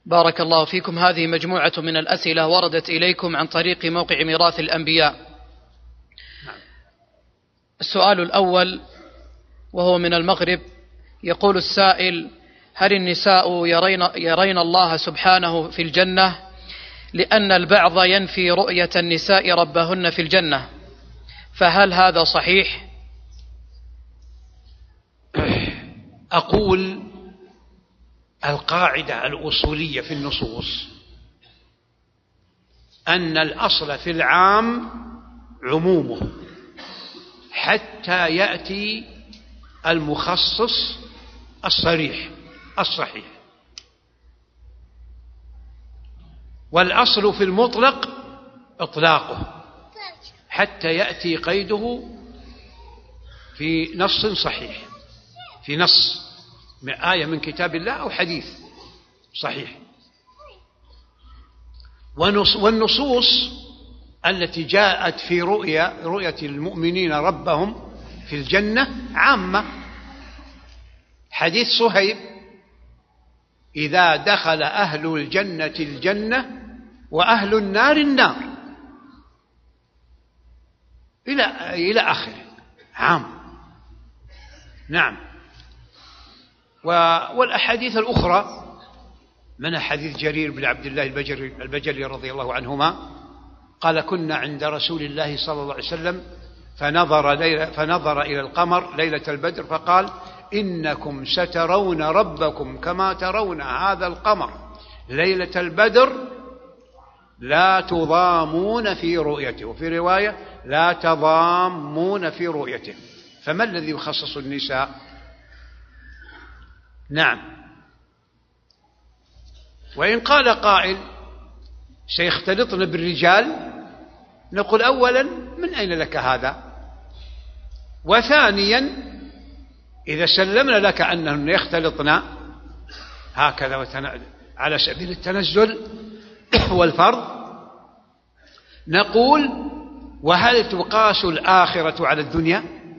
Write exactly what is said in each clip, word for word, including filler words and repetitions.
بارك الله فيكم. هذه مجموعة من الأسئلة وردت إليكم عن طريق موقع ميراث الأنبياء. السؤال الأول وهو من المغرب، يقول السائل: هل النساء يرين, يرين الله سبحانه في الجنة؟ لأن البعض ينفي رؤية النساء ربهن في الجنة، فهل هذا صحيح؟ أقول القاعدة الأصولية في النصوص أن الأصل في العام عمومه حتى يأتي المخصص الصريح الصحيح، والأصل في المطلق إطلاقه حتى يأتي قيده في نص صحيح، في نص آية من كتاب الله أو حديث صحيح. والنصوص التي جاءت في رؤية رؤية المؤمنين ربهم في الجنة عامة. حديث صهيب: إذا دخل أهل الجنة الجنة وأهل النار النار، إلى إلى آخره، عام. نعم. والأحاديث الأخرى من حديث جرير بن عبد الله البجلي, البجلي رضي الله عنهما قال: كنا عند رسول الله صلى الله عليه وسلم فنظر, ليلة فنظر إلى القمر ليلة البدر فقال: إنكم سترون ربكم كما ترون هذا القمر ليلة البدر لا تضامون في رؤيته، وفي رواية لا تضامون في رؤيته. فما الذي يخصص النساء؟ نعم. وإن قال قائل سيختلطن بالرجال، نقول: أولا من أين لك هذا؟ وثانيا إذا سلمنا لك أنهن يختلطن هكذا على سبيل التنزل والفرض، نقول: وهل تقاس الآخرة على الدنيا؟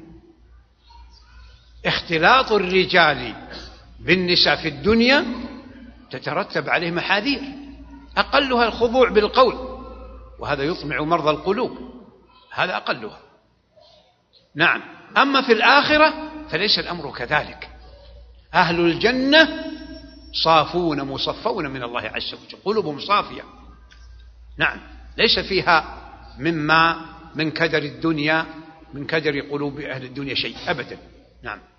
اختلاط الرجال بالنساء في الدنيا تترتب عليه محاذير، أقلها الخضوع بالقول، وهذا يطمع مرضى القلوب، هذا أقلها. نعم. أما في الآخرة فليس الأمر كذلك. أهل الجنة صافون مصفون من الله عز وجل، قلوبهم صافية. نعم. ليس فيها مما من كدر الدنيا من كدر قلوب أهل الدنيا شيء أبدا. نعم.